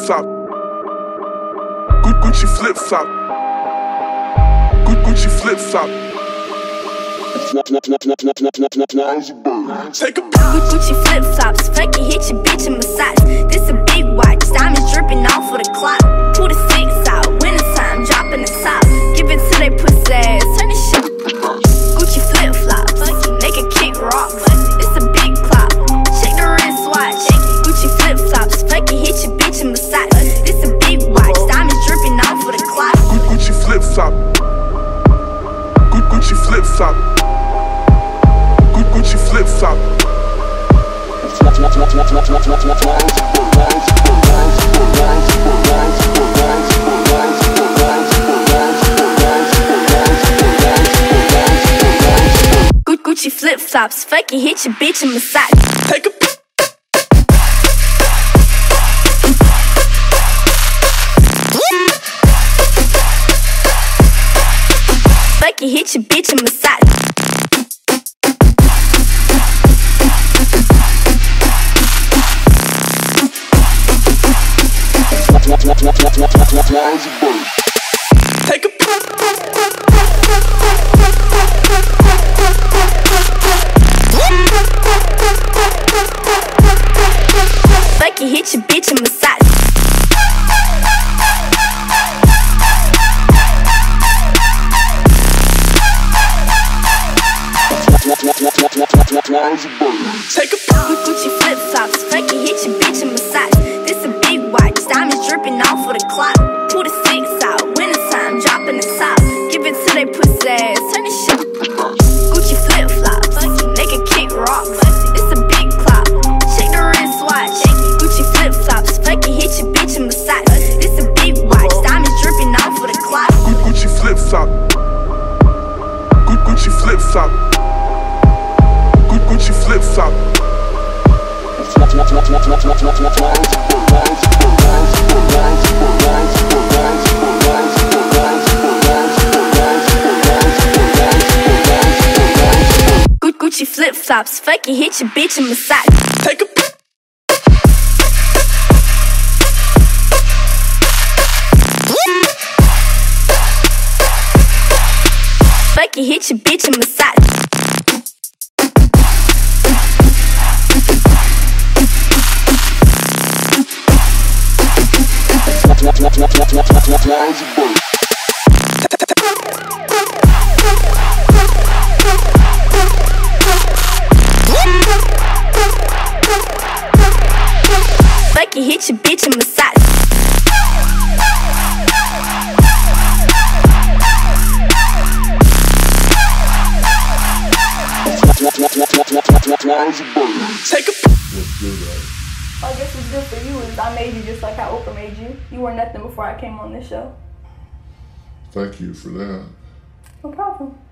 flop. Gucci flip flop. Gucci flip flop. Take a Gucci flip flops, fuck it, hit your bitch in massage. This a big watch, diamonds dripping off of the clock. Pull the 6 out, winter time, dropping the top. Give it to they pussy ass, turn this shit. Gucci flip flops, make a kick rocks. It's a big clock, check the wristwatch. Gucci flip flops, fuck it, hit your bitch in massage. This a big watch, diamonds dripping off of the clock. Gucci flip flop. Gucci flip flop. Gucci flip flop. Gucci flip flops, fuck it, hit your bitch in massage. Take a fuck it, hit your bitch in massage. Take a fuck it, hit your bitch in massage. Take a Gucci flip flops, fuck it, hit your bitch in massage. This a big watch, diamonds dripping off of the clock. Pull the 6 out, winter time, dropping the top. Give it to they pussy ass, turn this shit. Gucci flip flops, make a kick rocks. It's a big clock, check the wristwatch. Gucci flip flops, fuck it, hit your bitch in massage. This a big watch, diamonds dripping off of the clock. Gucci flip flop. Gucci flip flop. Gucci flip flop. Gucci flip flops, fuck it, hit your bitch in massage. Take a fuck it, hit your bitch in massage. Fuck it, hit your bitch in massage. Take a I guess what's good for you is I made you just like how Oprah made you. You were nothing before I came on this show. Thank you for that. No problem.